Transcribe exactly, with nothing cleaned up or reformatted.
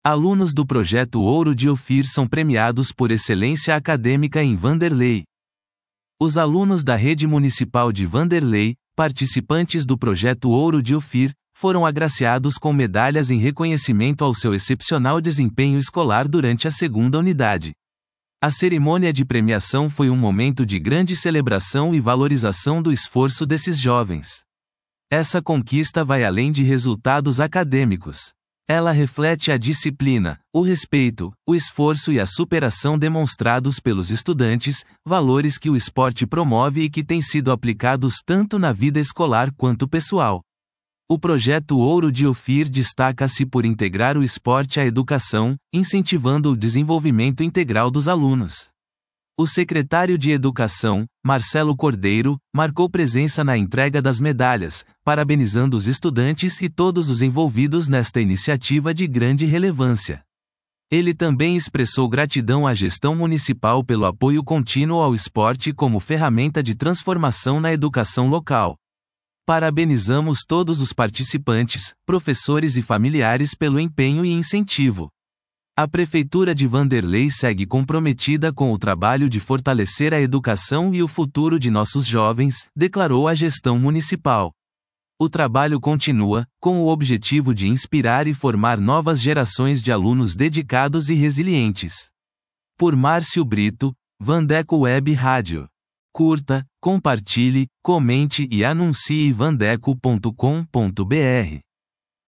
Alunos do Projeto Ouro de Ofir são premiados por excelência acadêmica em Vanderlei. Os alunos da Rede Municipal de Vanderlei, participantes do Projeto Ouro de Ofir, foram agraciados com medalhas em reconhecimento ao seu excepcional desempenho escolar durante a segunda unidade. A cerimônia de premiação foi um momento de grande celebração e valorização do esforço desses jovens. Essa conquista vai além de resultados acadêmicos. Ela reflete a disciplina, o respeito, o esforço e a superação demonstrados pelos estudantes, valores que o esporte promove e que têm sido aplicados tanto na vida escolar quanto pessoal. O Projeto Ouro de Ofir destaca-se por integrar o esporte à educação, incentivando o desenvolvimento integral dos alunos. O secretário de Educação, Marcelo Cordeiro, marcou presença na entrega das medalhas, parabenizando os estudantes e todos os envolvidos nesta iniciativa de grande relevância. Ele também expressou gratidão à gestão municipal pelo apoio contínuo ao esporte como ferramenta de transformação na educação local. Parabenizamos todos os participantes, professores e familiares pelo empenho e incentivo. A Prefeitura de Vanderlei segue comprometida com o trabalho de fortalecer a educação e o futuro de nossos jovens, declarou a gestão municipal. O trabalho continua, com o objetivo de inspirar e formar novas gerações de alunos dedicados e resilientes. Por Márcio Brito, Vandeco Web Rádio. Curta, compartilhe, comente e anuncie vandeco ponto com ponto br.